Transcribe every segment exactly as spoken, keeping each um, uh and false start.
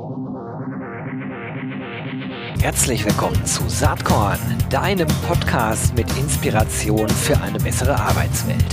Herzlich willkommen zu Saatkorn, deinem Podcast mit Inspiration für eine bessere Arbeitswelt.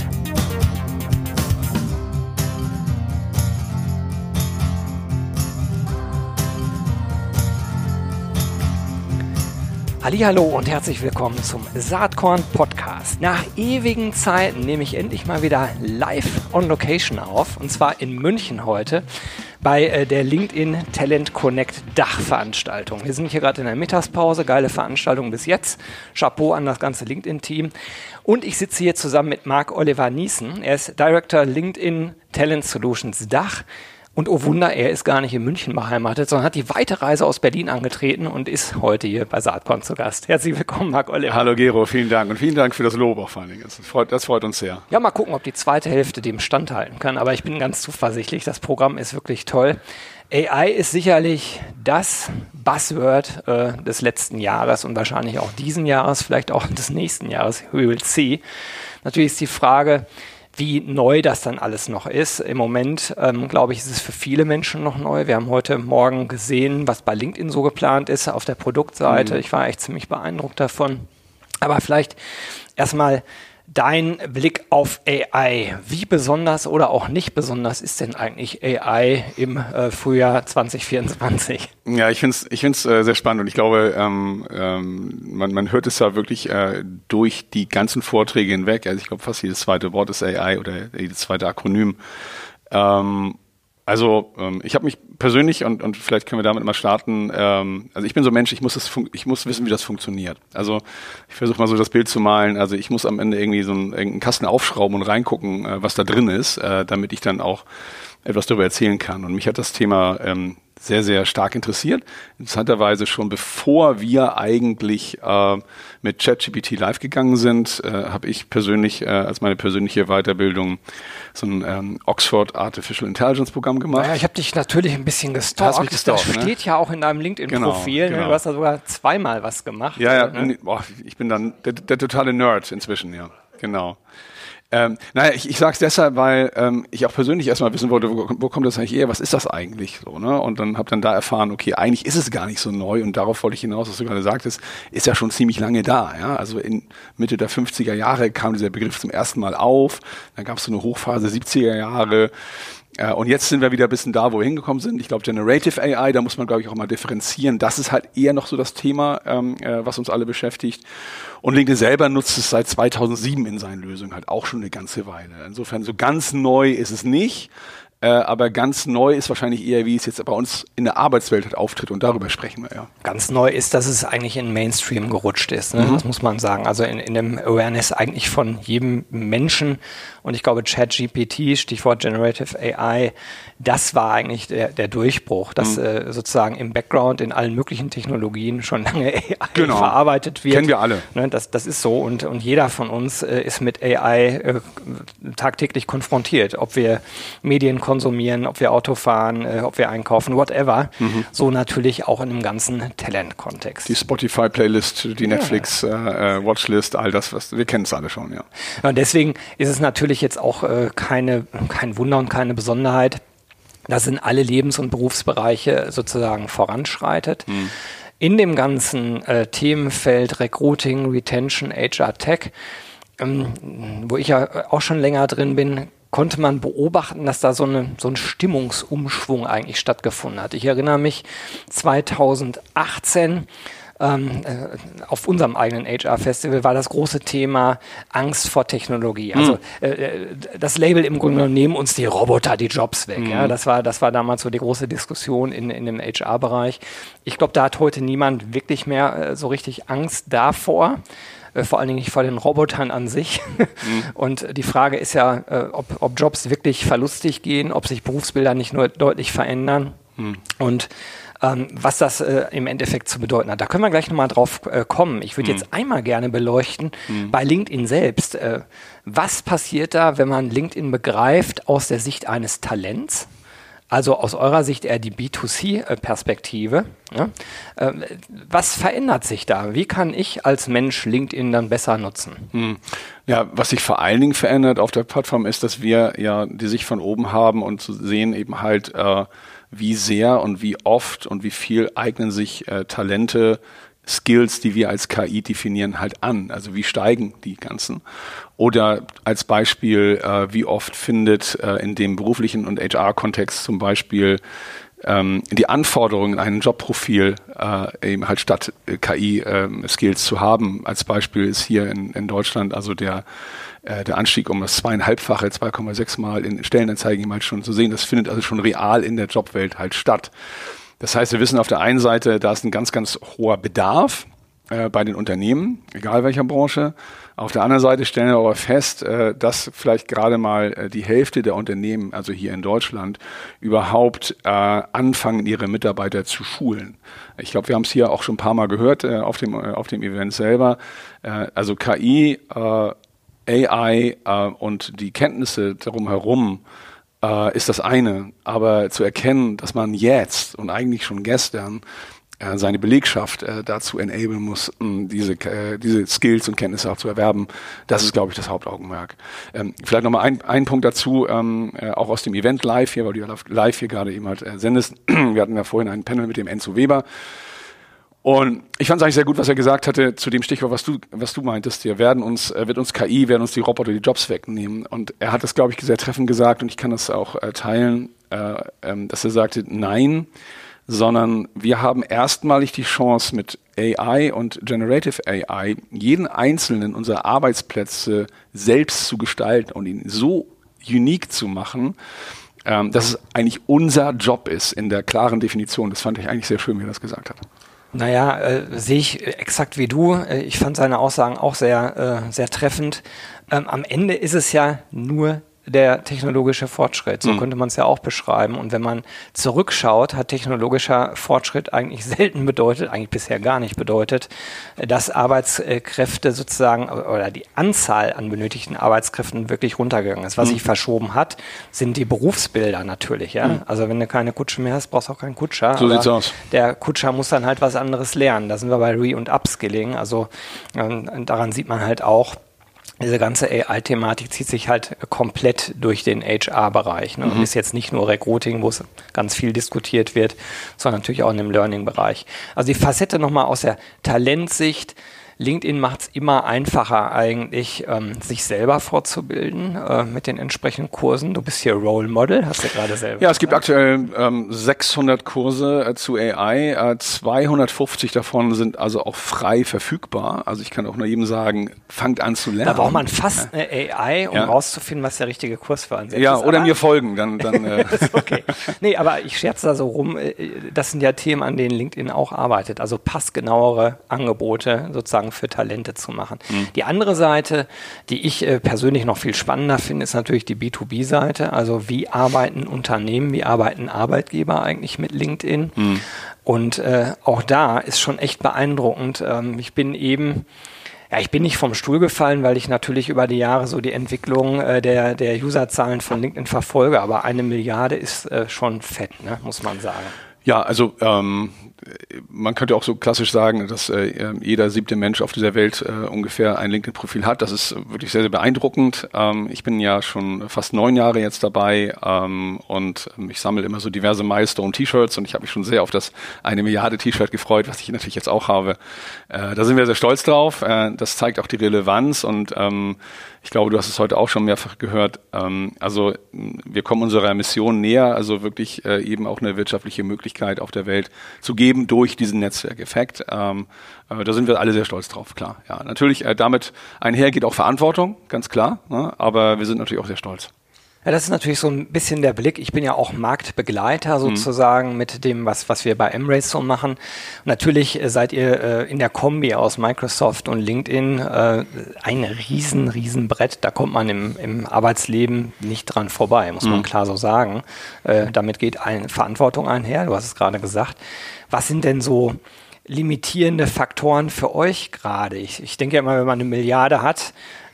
Hallihallo und herzlich willkommen zum Saatkorn Podcast. Nach ewigen Zeiten nehme ich endlich mal wieder live on location auf, und zwar in München heute bei äh, der LinkedIn Talent Connect Dachveranstaltung. Wir sind hier gerade in der Mittagspause, geile Veranstaltung bis jetzt. Chapeau an das ganze LinkedIn-Team. Und ich sitze hier zusammen mit Marc-Oliver Niesen. Er ist Director LinkedIn Talent Solutions Dach. Und oh Wunder, er ist gar nicht in München beheimatet, sondern hat die weite Reise aus Berlin angetreten und ist heute hier bei Saatkorn zu Gast. Herzlich willkommen, Marc-Oliver. Hallo Gero, vielen Dank. Und vielen Dank für das Lob auch vor allen Dingen. Das freut, das freut uns sehr. Ja, mal gucken, ob die zweite Hälfte dem standhalten kann. Aber ich bin ganz zuversichtlich, das Programm ist wirklich toll. A I ist sicherlich das Buzzword äh, des letzten Jahres und wahrscheinlich auch diesen Jahres, vielleicht auch des nächsten Jahres. We will see. Natürlich ist die Frage, wie neu das dann alles noch ist. Im Moment, ähm, glaube ich, ist es für viele Menschen noch neu. Wir haben heute Morgen gesehen, was bei LinkedIn so geplant ist auf der Produktseite. Mhm. Ich war echt ziemlich beeindruckt davon. Aber vielleicht erstmal dein Blick auf A I. Wie besonders oder auch nicht besonders ist denn eigentlich A I im äh, Frühjahr zwanzig vierundzwanzig? Ja, ich finde es ich find's, äh, sehr spannend, und ich glaube, ähm, ähm, man, man hört es ja wirklich äh, durch die ganzen Vorträge hinweg. Also ich glaube, fast jedes zweite Wort ist A I oder jedes zweite Akronym. Ähm, Also ähm, ich habe mich persönlich, und, und vielleicht können wir damit mal starten, ähm, also ich bin so ein Mensch, ich muss, das fun- ich muss wissen, wie das funktioniert. Also ich versuche mal so das Bild zu malen, also ich muss am Ende irgendwie so einen, einen Kasten aufschrauben und reingucken, äh, was da drin ist, äh, damit ich dann auch etwas darüber erzählen kann. Und mich hat das Thema ähm, sehr, sehr stark interessiert. Interessanterweise schon bevor wir eigentlich äh, mit ChatGPT live gegangen sind, äh, habe ich persönlich äh, als meine persönliche Weiterbildung so ein ähm, Oxford Artificial Intelligence Programm gemacht. Naja, ich habe dich natürlich ein bisschen gestalkt. Hast mich gestalkt, das steht ne? ja auch in deinem LinkedIn-Profil. Genau, genau. Du hast da sogar zweimal was gemacht. Ja, ja, ne? boah, ich bin dann der, der totale Nerd inzwischen, ja, genau. Ähm, naja, ich, ich sage es deshalb, weil ähm, ich auch persönlich erstmal wissen wollte, wo, wo kommt das eigentlich her, was ist das eigentlich so, ne? Und dann habe dann da erfahren, okay, eigentlich ist es gar nicht so neu, und darauf wollte ich hinaus, was du gerade sagtest, ist ja schon ziemlich lange da, ja. Also in Mitte der fünfziger Jahre kam dieser Begriff zum ersten Mal auf, dann gab es so eine Hochphase siebziger Jahre. Äh, und jetzt sind wir wieder ein bisschen da, wo wir hingekommen sind. Ich glaube, Generative A I, da muss man, glaube ich, auch mal differenzieren. Das ist halt eher noch so das Thema, ähm, äh, was uns alle beschäftigt. Und LinkedIn selber nutzt es seit zweitausendsieben in seinen Lösungen halt auch schon eine ganze Weile. Insofern so ganz neu ist es nicht. Äh, aber ganz neu ist wahrscheinlich eher, wie es jetzt bei uns in der Arbeitswelt halt auftritt, und darüber sprechen wir ja. Ganz neu ist, dass es eigentlich in Mainstream gerutscht ist, ne? Mhm. Das muss man sagen. Also in, in dem Awareness eigentlich von jedem Menschen, und ich glaube ChatGPT, Stichwort Generative A I, das war eigentlich der, der Durchbruch, dass mhm. äh, sozusagen im Background in allen möglichen Technologien schon lange A I genau. verarbeitet wird. Kennen wir alle. Ne? Das, das ist so, und, und jeder von uns äh, ist mit A I äh, tagtäglich konfrontiert, ob wir Medien konsumieren, ob wir Auto fahren, äh, ob wir einkaufen, whatever. Mhm. So natürlich auch in dem ganzen Talent-Kontext. Die Spotify-Playlist, die Netflix ja. äh, Watchlist, all das, was wir kennen es alle schon, ja. ja. Und deswegen ist es natürlich jetzt auch äh, keine, kein Wunder und keine Besonderheit, dass in alle Lebens- und Berufsbereiche sozusagen voranschreitet. Mhm. In dem ganzen äh, Themenfeld Recruiting, Retention, H R Tech, ähm, wo ich ja auch schon länger drin bin, konnte man beobachten, dass da so, eine, so ein Stimmungsumschwung eigentlich stattgefunden hat. Ich erinnere mich zweitausendachtzehn, ähm, äh, auf unserem eigenen H R-Festival war das große Thema Angst vor Technologie. Also mhm. äh, das Label im Grunde genommen, nehmen uns die Roboter die Jobs weg. Mhm. Ja? Das war, das war damals so die große Diskussion in, in dem H R-Bereich. Ich glaube, da hat heute niemand wirklich mehr äh, so richtig Angst davor. Vor allen Dingen nicht vor den Robotern an sich. Mhm. Und die Frage ist ja, ob, ob Jobs wirklich verlustig gehen, ob sich Berufsbilder nicht nur deutlich verändern mhm. und ähm, was das äh, im Endeffekt zu bedeuten hat. Da können wir gleich nochmal drauf äh, kommen. Ich würde mhm. jetzt einmal gerne beleuchten, mhm. bei LinkedIn selbst, äh, was passiert da, wenn man LinkedIn begreift aus der Sicht eines Talents? Also aus eurer Sicht eher die B zwei C-Perspektive. Ne? Ähm, was verändert sich da? Wie kann ich als Mensch LinkedIn dann besser nutzen? Hm. Ja, was sich vor allen Dingen verändert auf der Plattform ist, dass wir ja die Sicht von oben haben und zu sehen eben halt, äh, wie sehr und wie oft und wie viel eignen sich äh, Talente, Skills, die wir als K I definieren, halt an. Also wie steigen die ganzen? Oder als Beispiel, äh, wie oft findet äh, in dem beruflichen und H R-Kontext zum Beispiel ähm, die Anforderungen in einem Jobprofil äh, eben halt statt äh, K I-Skills äh, zu haben. Als Beispiel ist hier in, in Deutschland also der äh, der Anstieg um das zweieinhalbfache, zwei Komma sechs Mal in Stellenanzeigen eben halt schon zu sehen. Das findet also schon real in der Jobwelt halt statt. Das heißt, wir wissen auf der einen Seite, da ist ein ganz, ganz hoher Bedarf äh, bei den Unternehmen, egal welcher Branche. Auf der anderen Seite stellen wir aber fest, äh, dass vielleicht gerade mal äh, die Hälfte der Unternehmen, also hier in Deutschland, überhaupt äh, anfangen, ihre Mitarbeiter zu schulen. Ich glaube, wir haben es hier auch schon ein paar Mal gehört äh, auf dem äh, auf dem Event selber. Äh, also K I, äh, A I äh, und die Kenntnisse darum herum, Uh, ist das eine, aber zu erkennen, dass man jetzt und eigentlich schon gestern uh, seine Belegschaft uh, dazu enablen muss, um diese, uh, diese Skills und Kenntnisse auch zu erwerben, das ist, glaube ich, das Hauptaugenmerk. Um, vielleicht nochmal ein, ein Punkt dazu, um, uh, auch aus dem Event live hier, weil du ja live hier gerade eben halt uh, sendest. Wir hatten ja vorhin einen Panel mit dem Enzo Weber. Und ich fand es eigentlich sehr gut, was er gesagt hatte zu dem Stichwort, was du, was du meintest. Wir werden uns, äh, wird uns K I, werden uns die Roboter die Jobs wegnehmen. Und er hat das, glaube ich, sehr treffend gesagt und ich kann das auch äh, teilen, äh, ähm, dass er sagte, nein, sondern wir haben erstmalig die Chance mit A I und Generative A I jeden einzelnen unserer Arbeitsplätze selbst zu gestalten und ihn so unique zu machen, ähm, dass es eigentlich unser Job ist in der klaren Definition. Das fand ich eigentlich sehr schön, wie er das gesagt hat. Naja, äh, sehe ich exakt wie du. Ich fand seine Aussagen auch sehr, äh, sehr treffend. Ähm, am Ende ist es ja nur der technologische Fortschritt. So mhm. könnte man es ja auch beschreiben. Und wenn man zurückschaut, hat technologischer Fortschritt eigentlich selten bedeutet, eigentlich bisher gar nicht bedeutet, dass Arbeitskräfte sozusagen oder die Anzahl an benötigten Arbeitskräften wirklich runtergegangen ist. Was mhm. sich verschoben hat, sind die Berufsbilder natürlich. Ja? Mhm. Also wenn du keine Kutsche mehr hast, brauchst du auch keinen Kutscher. So sieht's aus. Der Kutscher muss dann halt was anderes lernen. Da sind wir bei Re- und Upskilling. Also äh, daran sieht man halt auch, diese ganze A I-Thematik zieht sich halt komplett durch den H R-Bereich. Ne? Mhm. Und ist jetzt nicht nur Recruiting, wo es ganz viel diskutiert wird, sondern natürlich auch in dem Learning-Bereich. Also die Facette nochmal aus der Talentsicht. LinkedIn macht es immer einfacher eigentlich, ähm, sich selber fortzubilden äh, mit den entsprechenden Kursen. Du bist hier Role Model, hast du gerade selber Ja, es gibt aktuell ähm, sechshundert Kurse äh, zu A I. Äh, zweihundertfünfzig davon sind also auch frei verfügbar. Also ich kann auch nur jedem sagen, fangt an zu lernen. Da braucht man fast ja. eine A I, um ja. rauszufinden, was der richtige Kurs für einen selbst ja, ist. Oder mir folgen, dann... dann äh. Okay. Nee, aber ich scherze da so rum. Das sind ja Themen, an denen LinkedIn auch arbeitet. Also passgenauere Angebote sozusagen für Talente zu machen. Mhm. Die andere Seite, die ich äh, persönlich noch viel spannender finde, ist natürlich die B zwei B-Seite. Also wie arbeiten Unternehmen, wie arbeiten Arbeitgeber eigentlich mit LinkedIn? Mhm. Und äh, auch da ist schon echt beeindruckend. Ähm, ich bin eben Ja, ich bin nicht vom Stuhl gefallen, weil ich natürlich über die Jahre so die Entwicklung äh, der, der Userzahlen von LinkedIn verfolge, aber eine Milliarde ist äh, schon fett, ne, muss man sagen. Ja, also ähm, man könnte auch so klassisch sagen, dass äh, jeder siebte Mensch auf dieser Welt äh, ungefähr ein LinkedIn-Profil hat. Das ist wirklich sehr, sehr beeindruckend. Ähm, ich bin ja schon fast neun Jahre jetzt dabei ähm, und ich sammle immer so diverse Milestone-T-Shirts und ich habe mich schon sehr auf das eine Milliarde T-Shirt gefreut, was ich natürlich jetzt auch habe. Äh, da sind wir sehr stolz drauf. Äh, das zeigt auch die Relevanz und ähm, ich glaube, du hast es heute auch schon mehrfach gehört. Ähm, also wir kommen unserer Mission näher, also wirklich äh, eben auch eine wirtschaftliche Möglichkeit auf der Welt zu geben durch diesen Netzwerkeffekt. Ähm, äh, da sind wir alle sehr stolz drauf, klar. Ja, natürlich äh, damit einher geht auch Verantwortung, ganz klar. Ne? Aber wir sind natürlich auch sehr stolz. Ja, das ist natürlich so ein bisschen der Blick. Ich bin ja auch Marktbegleiter sozusagen mhm. mit dem, was, was wir bei Embrace so machen. Und natürlich äh, seid ihr äh, in der Kombi aus Microsoft und LinkedIn äh, ein riesen, riesen Brett. Da kommt man im, im Arbeitsleben nicht dran vorbei, muss mhm. man klar so sagen. Äh, damit geht ein, Verantwortung einher, du hast es gerade gesagt. Was sind denn so limitierende Faktoren für euch gerade? Ich, ich denke ja immer, wenn man eine Milliarde hat,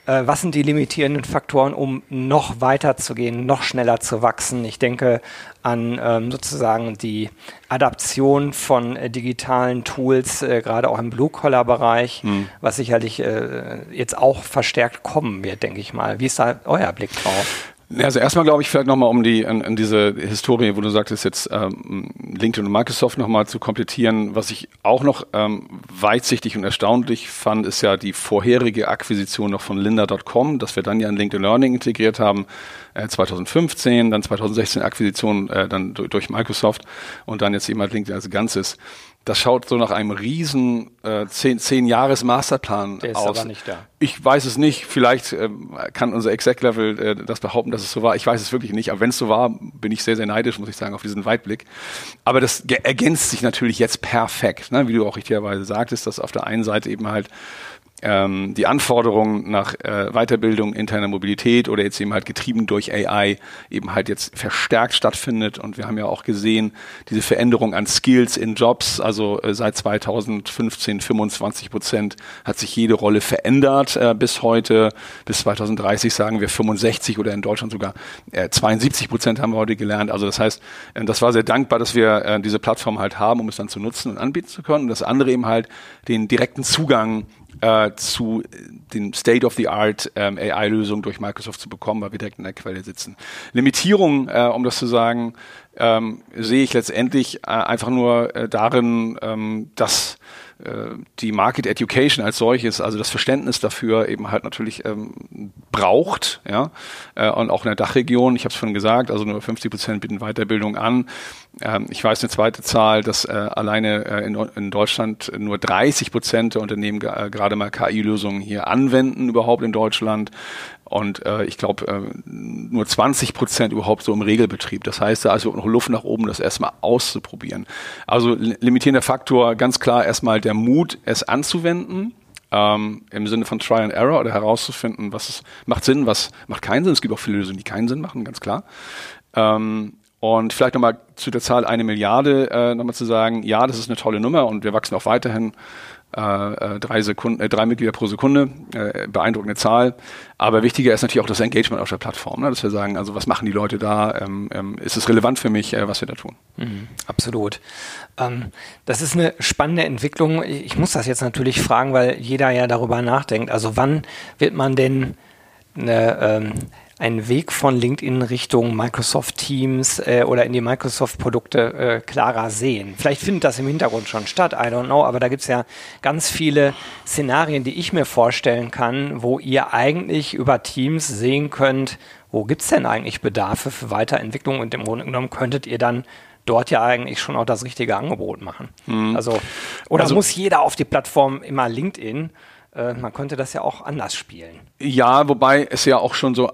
Äh, was sind die limitierenden Faktoren, um noch weiter zu gehen, noch schneller zu wachsen? Ich denke an ähm, sozusagen die Adaption von äh, digitalen Tools, äh, gerade auch im Blue-Collar-Bereich, mhm. was sicherlich äh, jetzt auch verstärkt kommen wird, denke ich mal. Wie ist da euer Blick drauf? Also erstmal glaube ich vielleicht nochmal, um die an, an diese Historie, wo du sagtest, jetzt ähm, LinkedIn und Microsoft nochmal zu komplettieren. Was ich auch noch ähm, weitsichtig und erstaunlich fand, ist ja die vorherige Akquisition noch von Lynda Punkt com, dass wir dann ja in LinkedIn Learning integriert haben, äh, zwanzig fünfzehn, dann zwanzig sechzehn Akquisition äh, dann durch, durch Microsoft und dann jetzt eben halt LinkedIn als Ganzes. Das schaut so nach einem riesen äh, zehn, zehn Jahres Masterplan Der ist aus. aber nicht da. Ich weiß es nicht. Vielleicht ähm, kann unser Exec-Level äh, das behaupten, dass es so war. Ich weiß es wirklich nicht. Aber wenn es so war, bin ich sehr, sehr neidisch, muss ich sagen, auf diesen Weitblick. Aber das ge- ergänzt sich natürlich jetzt perfekt, ne? Wie du auch richtigerweise sagtest, dass auf der einen Seite eben halt ähm, die Anforderungen nach äh, Weiterbildung, interner Mobilität oder jetzt eben halt getrieben durch A I eben halt jetzt verstärkt stattfindet. Und wir haben ja auch gesehen, diese Veränderung an Skills in Jobs, also äh, seit zwanzig fünfzehn fünfundzwanzig Prozent hat sich jede Rolle verändert äh, bis heute. Bis zwanzig dreißig sagen wir fünfundsechzig oder in Deutschland sogar äh, zweiundsiebzig Prozent haben wir heute gelernt. Also das heißt, äh, das war sehr dankbar, dass wir äh, diese Plattform halt haben, um es dann zu nutzen und anbieten zu können. Und das andere eben halt den direkten Zugang äh, zu den State-of-the-Art ähm, A I-Lösungen durch Microsoft zu bekommen, weil wir direkt in der Quelle sitzen. Limitierung, äh, um das zu sagen, ähm, sehe ich letztendlich äh, einfach nur äh, darin, ähm, dass äh, die Market Education als solches, also das Verständnis dafür eben halt natürlich ähm, braucht, ja, äh, und auch in der Dachregion, ich habe es schon gesagt, also nur fünfzig Prozent bieten Weiterbildung an. Ähm, ich weiß eine zweite Zahl, dass äh, alleine äh, in, in Deutschland nur dreißig Prozent der Unternehmen g- äh, gerade mal K I-Lösungen hier anwenden überhaupt in Deutschland. Und äh, ich glaube, äh, nur zwanzig Prozent überhaupt so im Regelbetrieb. Das heißt, da ist noch Luft nach oben, das erstmal auszuprobieren. Also li- limitierender Faktor, ganz klar erstmal der Mut, es anzuwenden, ähm, im Sinne von Try and Error oder herauszufinden, was es, macht Sinn, was macht keinen Sinn. Es gibt auch viele Lösungen, die keinen Sinn machen, ganz klar. Ähm, und vielleicht nochmal zu der Zahl eine Milliarde äh, nochmal zu sagen, ja, das ist eine tolle Nummer und wir wachsen auch weiterhin. Äh, drei, Sekunden, äh, drei Mitglieder pro Sekunde, äh, beeindruckende Zahl. Aber wichtiger ist natürlich auch das Engagement auf der Plattform, ne? Dass wir sagen, also was machen die Leute da? Ähm, ähm, ist es relevant für mich, äh, was wir da tun? Mhm, absolut. Ähm, das ist eine spannende Entwicklung. Ich muss das jetzt natürlich fragen, weil jeder ja darüber nachdenkt. Also wann wird man denn eine, ähm, einen Weg von LinkedIn Richtung Microsoft Teams äh, oder in die Microsoft-Produkte äh, klarer sehen? Vielleicht findet das im Hintergrund schon statt, I don't know, aber da gibt es ja ganz viele Szenarien, die ich mir vorstellen kann, wo ihr eigentlich über Teams sehen könnt, wo gibt es denn eigentlich Bedarfe für Weiterentwicklung und im Grunde genommen könntet ihr dann dort ja eigentlich schon auch das richtige Angebot machen. Mhm. Also, oder also, muss jeder auf die Plattform immer LinkedIn? Äh, man könnte das ja auch anders spielen. Ja, wobei es ja auch schon so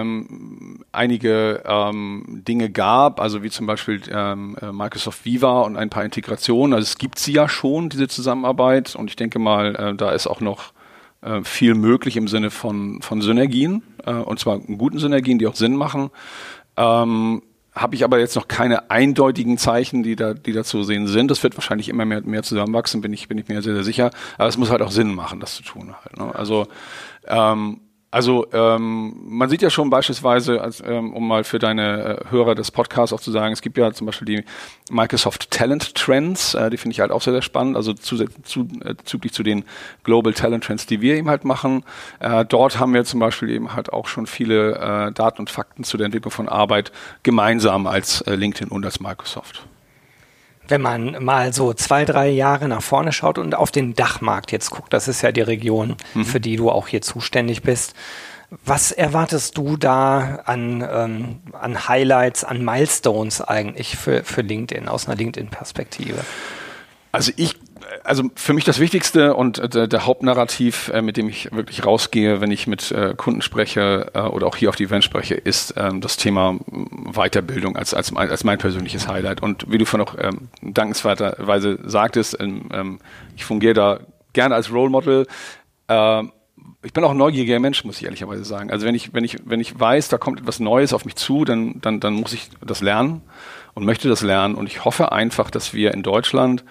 ähm, einige ähm, Dinge gab, also wie zum Beispiel ähm, Microsoft Viva und ein paar Integrationen. Also es gibt sie ja schon, diese Zusammenarbeit. Und ich denke mal, äh, da ist auch noch äh, viel möglich im Sinne von, von Synergien. Äh, und zwar guten Synergien, die auch Sinn machen. Ähm, Habe ich aber jetzt noch keine eindeutigen Zeichen, die da, die da zu sehen sind. Das wird wahrscheinlich immer mehr, mehr zusammenwachsen, bin ich, bin ich mir sehr, sehr sicher. Aber es muss halt auch Sinn machen, das zu tun halt, ne? Also, ähm, also ähm, man sieht ja schon beispielsweise, als, ähm, um mal für deine äh, Hörer des Podcasts auch zu sagen, es gibt ja zum Beispiel die Microsoft Talent Trends, äh, die finde ich halt auch sehr, sehr spannend, also zusätzlich zu, äh, züglich zu den Global Talent Trends, die wir eben halt machen. Äh, dort haben wir zum Beispiel eben halt auch schon viele äh, Daten und Fakten zu der Entwicklung von Arbeit gemeinsam als äh, LinkedIn und als Microsoft. Wenn man mal so zwei, drei Jahre nach vorne schaut und auf den Dachmarkt jetzt guckt, das ist ja die Region, mhm. für die du auch hier zuständig bist. Was erwartest du da an, ähm, an Highlights, an Milestones eigentlich für, für LinkedIn, aus einer LinkedIn-Perspektive? Also ich, also für mich das Wichtigste und äh, der Hauptnarrativ, äh, mit dem ich wirklich rausgehe, wenn ich mit äh, Kunden spreche äh, oder auch hier auf die Event spreche, ist äh, das Thema Weiterbildung als, als, als mein persönliches Highlight. Und wie du vorhin auch ähm, dankenswerterweise sagtest, ähm, ähm, ich fungiere da gerne als Role Model. Äh, ich bin auch ein neugieriger Mensch, muss ich ehrlicherweise sagen. Also wenn ich, wenn ich, wenn ich weiß, da kommt etwas Neues auf mich zu, dann, dann, dann muss ich das lernen und möchte das lernen. Und ich hoffe einfach, dass wir in Deutschland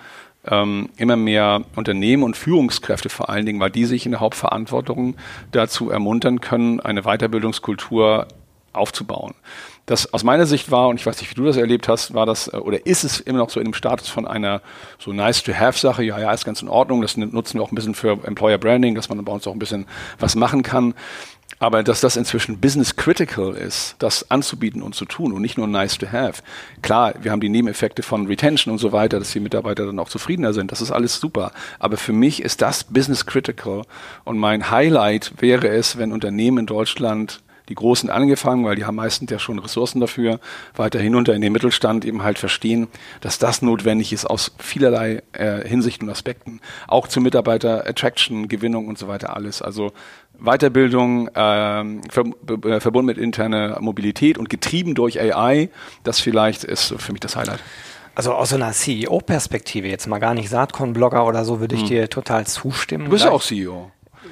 ähm, immer mehr Unternehmen und Führungskräfte vor allen Dingen, weil die sich in der Hauptverantwortung dazu ermuntern können, eine Weiterbildungskultur aufzubauen. Das aus meiner Sicht war, und ich weiß nicht, wie du das erlebt hast, war das, oder ist es immer noch so in dem Status von einer so nice-to-have-Sache, ja, ja, ist ganz in Ordnung, das nutzen wir auch ein bisschen für Employer Branding, dass man bei uns auch ein bisschen was machen kann. Aber dass das inzwischen business critical ist, das anzubieten und zu tun und nicht nur nice to have. Klar, wir haben die Nebeneffekte von Retention und so weiter, dass die Mitarbeiter dann auch zufriedener sind. Das ist alles super. Aber für mich ist das business critical. Und mein Highlight wäre es, wenn Unternehmen in Deutschland, die Großen angefangen, weil die haben meistens ja schon Ressourcen dafür, weiter hinunter in den Mittelstand eben halt verstehen, dass das notwendig ist aus vielerlei äh, Hinsichten und Aspekten. Auch zur Mitarbeiter-Attraction, Gewinnung und so weiter alles. Also Weiterbildung, ähm, ver äh, verbunden mit interner Mobilität und getrieben durch A I, das vielleicht ist für mich das Highlight. Also aus so einer C E O-Perspektive, jetzt mal gar nicht Saatkorn-Blogger oder so, würde ich hm. dir total zustimmen. Du bist ja auch C E O.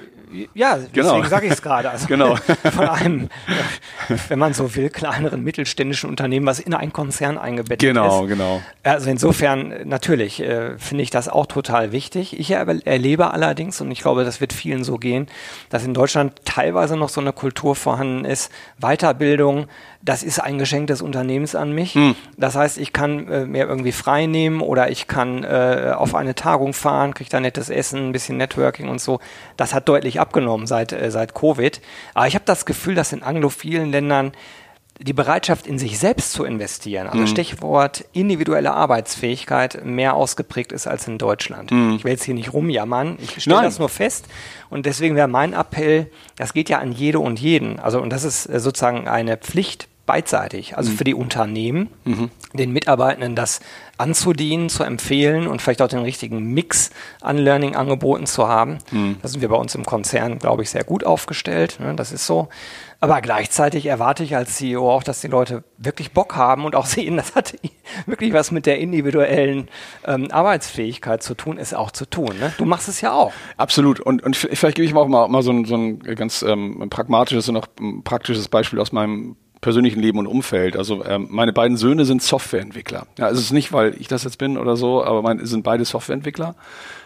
Ja, deswegen genau. sage ich es gerade. Also genau. Von einem, wenn man so will, kleineren mittelständischen Unternehmen, was in einen Konzern eingebettet genau, ist. Genau, genau. Also insofern, natürlich, äh, finde ich das auch total wichtig. Ich erlebe allerdings, und ich glaube, das wird vielen so gehen, dass in Deutschland teilweise noch so eine Kultur vorhanden ist, Weiterbildung, das ist ein Geschenk des Unternehmens an mich. Hm. Das heißt, ich kann äh, mir irgendwie frei nehmen oder ich kann äh, auf eine Tagung fahren, kriege da nettes Essen, ein bisschen Networking und so. Das hat deutlich abgenommen seit, äh, seit Covid. Aber ich habe das Gefühl, dass in anglophilen Ländern die Bereitschaft in sich selbst zu investieren, also mhm. Stichwort individuelle Arbeitsfähigkeit, mehr ausgeprägt ist als in Deutschland. Mhm. Ich will jetzt hier nicht rumjammern, ich stelle das nur fest und deswegen wäre mein Appell, das geht ja an jede und jeden, also und das ist sozusagen eine Pflicht beidseitig, also mhm. für die Unternehmen, mhm. den Mitarbeitenden das anzudienen, zu empfehlen und vielleicht auch den richtigen Mix an Learning-Angeboten zu haben. Mhm. Da sind wir bei uns im Konzern, glaube ich, sehr gut aufgestellt, ne? Das ist so. Aber gleichzeitig erwarte ich als C E O auch, dass die Leute wirklich Bock haben und auch sehen, das hat wirklich was mit der individuellen ähm, Arbeitsfähigkeit zu tun, ist auch zu tun. Ne? Du machst es ja auch. Absolut. Und, und vielleicht gebe ich mal auch mal, mal so, ein, so ein ganz ähm, pragmatisches und auch ein praktisches Beispiel aus meinem persönlichen Leben und Umfeld. Also ähm, meine beiden Söhne sind Softwareentwickler. Ja, also es ist nicht, weil ich das jetzt bin oder so, aber meine sind beide Softwareentwickler.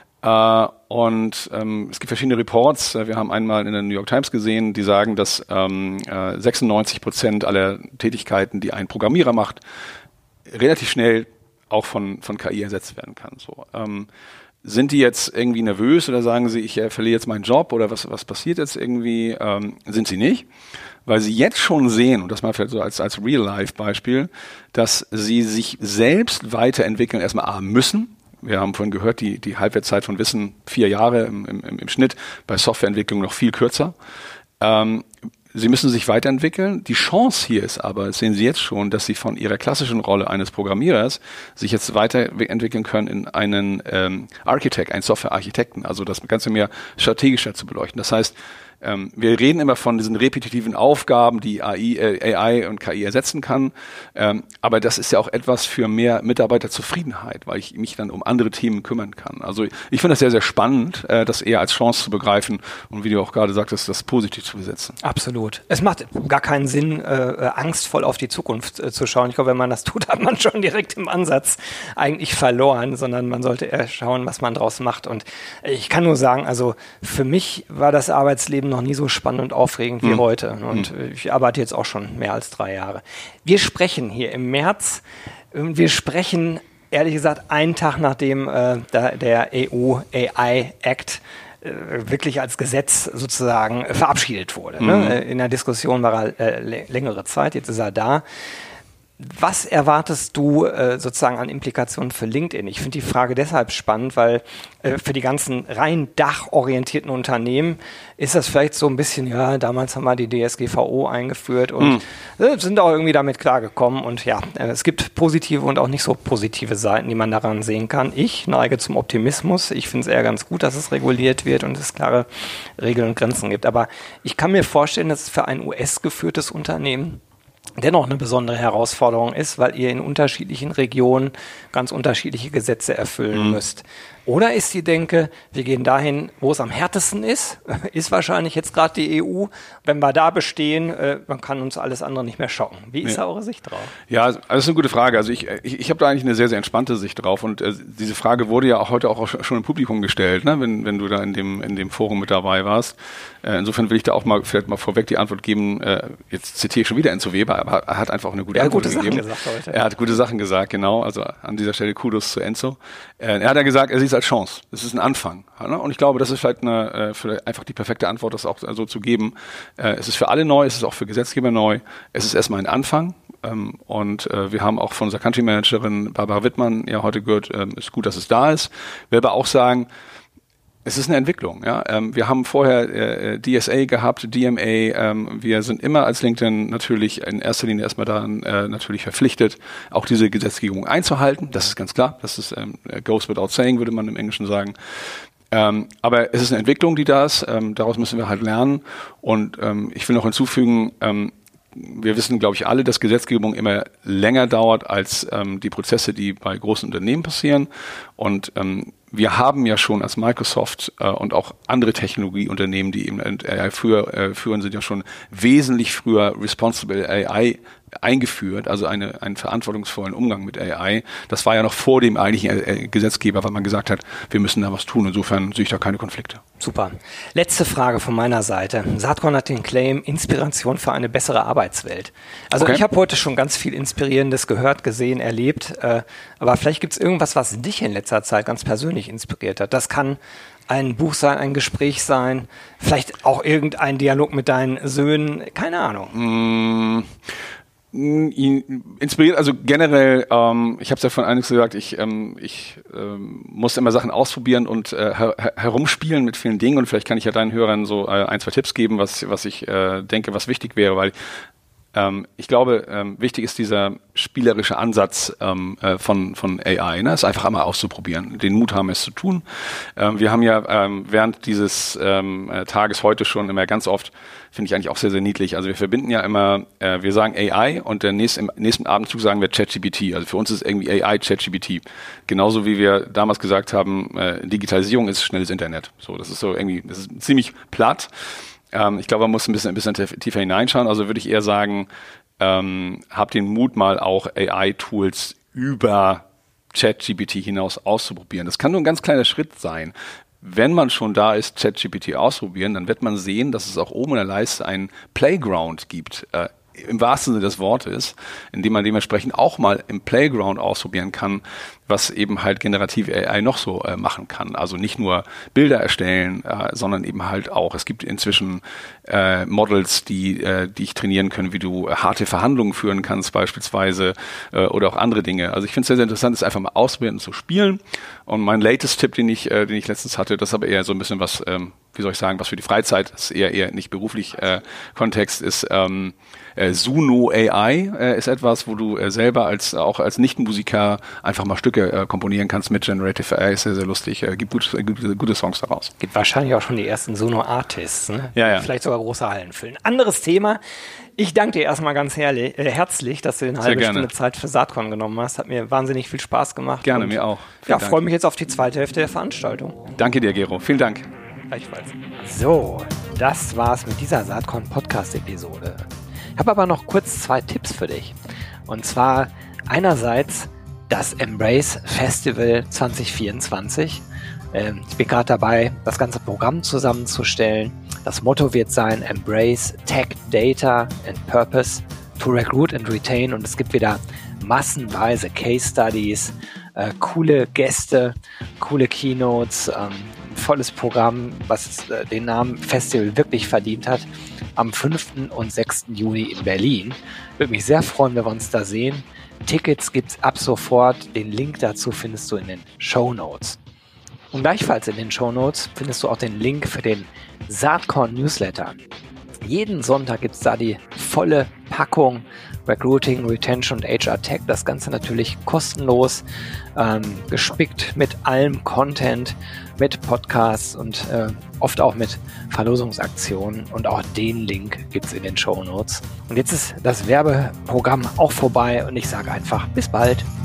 Uh, und ähm, es gibt verschiedene Reports. Wir haben einmal in der New York Times gesehen, die sagen, dass ähm, äh, sechsundneunzig Prozent aller Tätigkeiten, die ein Programmierer macht, relativ schnell auch von, von K I ersetzt werden kann. So, ähm, sind die jetzt irgendwie nervös oder sagen sie, ich äh, verliere jetzt meinen Job oder was, was passiert jetzt irgendwie? Ähm, sind sie nicht. Weil sie jetzt schon sehen, und das mal vielleicht so als, als Real-Life-Beispiel, dass sie sich selbst weiterentwickeln erstmal A müssen. Wir haben vorhin gehört, die, die Halbwertszeit von Wissen, vier Jahre im, im, im Schnitt, bei Softwareentwicklung noch viel kürzer. Ähm, sie müssen sich weiterentwickeln. Die Chance hier ist aber, das sehen Sie jetzt schon, dass Sie von Ihrer klassischen Rolle eines Programmierers sich jetzt weiterentwickeln können in einen ähm, Architect, einen Softwarearchitekten, also das Ganze mehr strategischer zu beleuchten. Das heißt, Ähm, wir reden immer von diesen repetitiven Aufgaben, die A I, äh, A I und K I ersetzen kann. Ähm, aber das ist ja auch etwas für mehr Mitarbeiterzufriedenheit, weil ich mich dann um andere Themen kümmern kann. Also ich finde das sehr, sehr spannend, äh, das eher als Chance zu begreifen und wie du auch gerade sagtest, das positiv zu besetzen. Absolut. Es macht gar keinen Sinn, äh, angstvoll auf die Zukunft äh, zu schauen. Ich glaube, wenn man das tut, hat man schon direkt im Ansatz eigentlich verloren, sondern man sollte eher schauen, was man draus macht. Und ich kann nur sagen, also für mich war das Arbeitsleben noch nie so spannend und aufregend wie hm. heute. Und hm. ich arbeite jetzt auch schon mehr als drei Jahre. Wir sprechen hier im März, wir sprechen, ehrlich gesagt, einen Tag nachdem äh, der, der E U A I Act äh, wirklich als Gesetz sozusagen äh, verabschiedet wurde. Hm. Ne? In der Diskussion war er äh, längere Zeit, jetzt ist er da. Was erwartest du äh, sozusagen an Implikationen für LinkedIn? Ich finde die Frage deshalb spannend, weil äh, für die ganzen rein dachorientierten Unternehmen ist das vielleicht so ein bisschen, ja, damals haben wir die D S G V O eingeführt und mhm. äh, sind auch irgendwie damit klargekommen. Und ja, äh, es gibt positive und auch nicht so positive Seiten, die man daran sehen kann. Ich neige zum Optimismus. Ich finde es eher ganz gut, dass es reguliert wird und es klare Regeln und Grenzen gibt. Aber ich kann mir vorstellen, dass es für ein U S-geführtes Unternehmen dennoch eine besondere Herausforderung ist, weil ihr in unterschiedlichen Regionen ganz unterschiedliche Gesetze erfüllen mhm. müsst. Oder ist die Denke, wir gehen dahin, wo es am härtesten ist, ist wahrscheinlich jetzt gerade die E U. Wenn wir da bestehen, äh, man kann uns alles andere nicht mehr schocken. Wie ist ja. da eure Sicht drauf? Ja, also das ist eine gute Frage. Also ich, ich, ich habe da eigentlich eine sehr, sehr entspannte Sicht drauf. Und äh, diese Frage wurde ja auch heute auch schon im Publikum gestellt, ne? wenn, wenn du da in dem, in dem Forum mit dabei warst. Äh, insofern will ich da auch mal vielleicht mal vorweg die Antwort geben. Äh, jetzt zitiere ich schon wieder Enzo Weber, aber er hat einfach auch eine gute ja, Antwort gute gegeben. Sachen gesagt heute. Er hat gute Sachen gesagt, genau. Also an dieser Stelle Kudos zu Enzo. Äh, er hat ja gesagt, er sieht es als Chance. Es ist ein Anfang. Ne? Und ich glaube, das ist vielleicht eine, äh, für einfach die perfekte Antwort, das auch so zu geben. Äh, es ist für alle neu, es ist auch für Gesetzgeber neu. Es ist erstmal ein Anfang. Ähm, und äh, wir haben auch von unserer Country Managerin Barbara Wittmann ja heute gehört, äh, ist gut, dass es da ist. Ich will aber auch sagen, es ist eine Entwicklung. Ja? Ähm, wir haben vorher äh, D S A gehabt, D M A. Ähm, wir sind immer als LinkedIn natürlich in erster Linie erstmal daran äh, natürlich verpflichtet, auch diese Gesetzgebung einzuhalten. Das ist ganz klar. Das ist ähm, goes without saying, würde man im Englischen sagen. Ähm, aber es ist eine Entwicklung, die da ist. Ähm, daraus müssen wir halt lernen. Und ähm, ich will noch hinzufügen, ähm, wir wissen, glaube ich, alle, dass Gesetzgebung immer länger dauert als ähm, die Prozesse, die bei großen Unternehmen passieren. Und ähm, wir haben ja schon als Microsoft äh, und auch andere Technologieunternehmen, die eben A I früher äh, führen, sind ja schon wesentlich früher Responsible A I eingeführt, also eine, einen verantwortungsvollen Umgang mit A I. Das war ja noch vor dem eigentlichen äh, Gesetzgeber, weil man gesagt hat, wir müssen da was tun. Insofern sehe ich da keine Konflikte. Super. Letzte Frage von meiner Seite. Saatkorn hat den Claim, Inspiration für eine bessere Arbeitswelt. Also okay. Ich habe heute schon ganz viel Inspirierendes gehört, gesehen, erlebt. Äh, aber vielleicht gibt es irgendwas, was dich in letzter Zeit ganz persönlich inspiriert hat. Das kann ein Buch sein, ein Gespräch sein, vielleicht auch irgendein Dialog mit deinen Söhnen, keine Ahnung. Mm. Inspiriert, also generell, ähm, ich habe es ja von einiges gesagt, ich, ähm, ich ähm, muss immer Sachen ausprobieren und äh, her herumspielen mit vielen Dingen und vielleicht kann ich ja deinen Hörern so äh, ein, zwei Tipps geben, was, was ich äh, denke, was wichtig wäre, weil ähm, ich glaube, ähm, wichtig ist dieser spielerische Ansatz ähm, äh, von, von A I, ne? Es einfach einmal auszuprobieren, den Mut haben, es zu tun. Ähm, wir haben ja ähm, während dieses ähm, äh, Tages heute schon immer ganz oft, finde ich eigentlich auch sehr, sehr niedlich. Also wir verbinden ja immer, äh, wir sagen A I und der nächste, im nächsten Abendzug sagen wir ChatGPT. Also für uns ist irgendwie A I ChatGPT. Genauso wie wir damals gesagt haben, äh, Digitalisierung ist schnelles Internet. So, das ist so irgendwie, das ist ziemlich platt. Ähm, ich glaube, man muss ein bisschen, ein bisschen tiefer hineinschauen. Also würde ich eher sagen, ähm, habt den Mut mal auch A I-Tools über ChatGPT hinaus auszuprobieren. Das kann nur ein ganz kleiner Schritt sein. Wenn man schon da ist, ChatGPT ausprobieren, dann wird man sehen, dass es auch oben in der Leiste einen Playground gibt, äh, im wahrsten Sinne des Wortes, in dem man dementsprechend auch mal im Playground ausprobieren kann, was eben halt generative A I noch so äh, machen kann. Also nicht nur Bilder erstellen, äh, sondern eben halt auch, es gibt inzwischen äh, Models, die, äh, die ich trainieren können, wie du äh, harte Verhandlungen führen kannst beispielsweise äh, oder auch andere Dinge. Also ich finde es sehr, sehr interessant, es einfach mal ausprobieren und zu spielen. Und mein latest Tipp, den ich, äh, den ich letztens hatte, das ist aber eher so ein bisschen was, ähm, wie soll ich sagen, was für die Freizeit, das ist eher, eher nicht beruflich äh, Kontext, ist ähm, äh, Suno A I äh, ist etwas, wo du äh, selber als auch als Nichtmusiker einfach mal Stücke äh, komponieren kannst mit Generative A I, ist sehr, sehr lustig, äh, gibt gute, gute, gute Songs daraus. Gibt wahrscheinlich auch schon die ersten Suno-Artists, ne? Ja, ja. Vielleicht sogar große Hallen füllen. Anderes Thema. Ich danke dir erstmal ganz herrlich, äh, herzlich, dass du eine halbe Stunde Zeit für Saatkorn genommen hast. Hat mir wahnsinnig viel Spaß gemacht. Gerne, mir auch. Vielen ja, freue mich jetzt auf die zweite Hälfte der Veranstaltung. Danke dir, Gero. Vielen Dank. Gleichfalls. So, das war's mit dieser Saatkorn-Podcast-Episode. Ich habe aber noch kurz zwei Tipps für dich. Und zwar einerseits das Embrace Festival zwanzig vierundzwanzig. Ähm, ich bin gerade dabei, das ganze Programm zusammenzustellen. Das Motto wird sein Embrace Tech, Data and Purpose to Recruit and Retain. Und es gibt wieder massenweise Case Studies, äh, coole Gäste, coole Keynotes, ähm, volles Programm, was äh, den Namen Festival wirklich verdient hat, am fünften und sechsten Juni in Berlin. Würde mich sehr freuen, wenn wir uns da sehen. Tickets gibt's ab sofort. Den Link dazu findest du in den Shownotes. Und gleichfalls in den Shownotes findest du auch den Link für den Saatkorn Newsletter. Jeden Sonntag gibt's da die volle Packung Recruiting, Retention und H R Tech. Das Ganze natürlich kostenlos, ähm, gespickt mit allem Content, mit Podcasts und äh, oft auch mit Verlosungsaktionen. Und auch den Link gibt's in den Shownotes. Und jetzt ist das Werbeprogramm auch vorbei und ich sage einfach bis bald.